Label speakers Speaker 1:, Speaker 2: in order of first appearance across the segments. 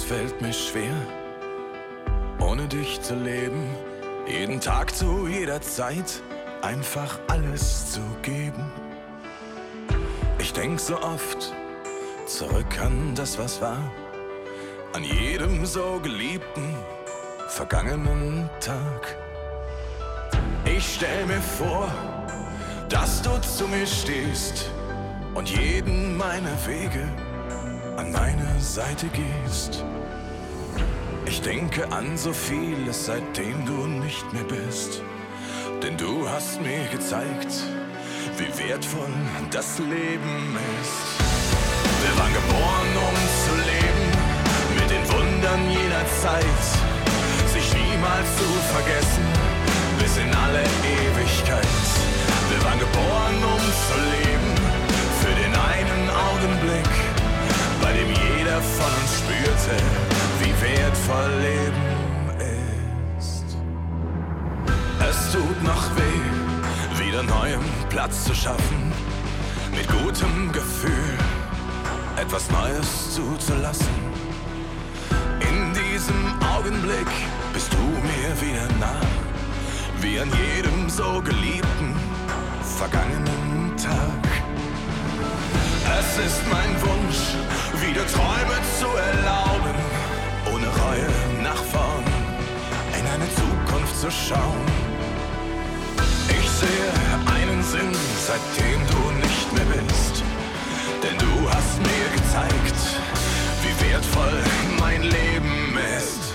Speaker 1: fällt mir schwer, ohne dich zu leben, jeden Tag zu jeder Zeit einfach alles zu geben. Ich denk so oft zurück an das, was war, an jedem so geliebten, vergangenen Tag. Ich stell mir vor, dass du zu mir stehst und jeden meiner Wege an meine Seite gehst. Ich denke an so vieles, seitdem du nicht mehr bist, denn du hast mir gezeigt, wie wertvoll das Leben ist. Wir waren geboren, um zu leben, mit den Wundern jener Zeit, sich niemals zu vergessen, bis in alle Ewigkeit. Wir waren geboren, um zu leben, für den einen Augenblick, bei dem jeder von uns spürte, wie wertvoll Leben ist. Es tut noch weh, wieder neuem Platz zu schaffen, mit gutem Gefühl etwas Neues zuzulassen. In diesem Augenblick bist du mir wieder nah, wie an jedem so geliebten, vergangenen Tag. Es ist mein Wunsch, wieder Träume zu erlauben, ohne Reue nach vorn in eine Zukunft zu schauen. Ich sehe einen Sinn, seitdem du nicht mehr bist, denn du hast mir gezeigt, wie wertvoll mein Leben ist.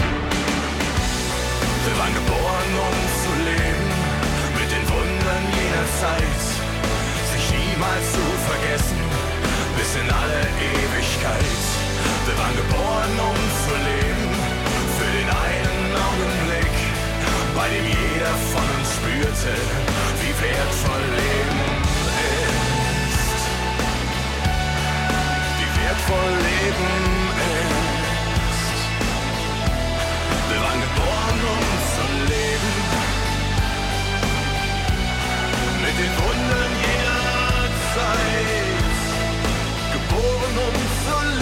Speaker 1: Wir waren geboren, um zu leben, mit den Wundern jener Zeit, sich niemals zu vergessen, bis in alle Ewigkeit. Wir waren geboren, um zu leben, für den einen Augenblick, bei dem jeder von uns spürte, wie wertvoll Leben ist. Wie wertvoll Leben ist. Wir waren geboren, um zu leben, mit den Wundern jener Zeit, geboren, um zu leben.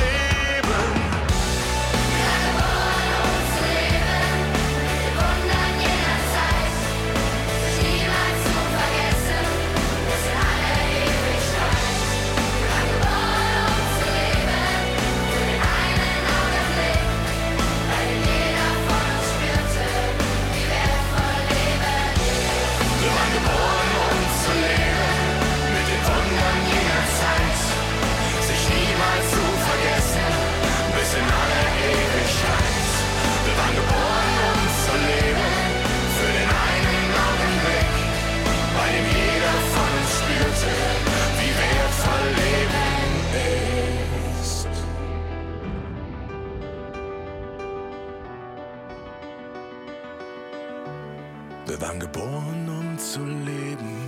Speaker 1: Wir waren geboren, um zu leben.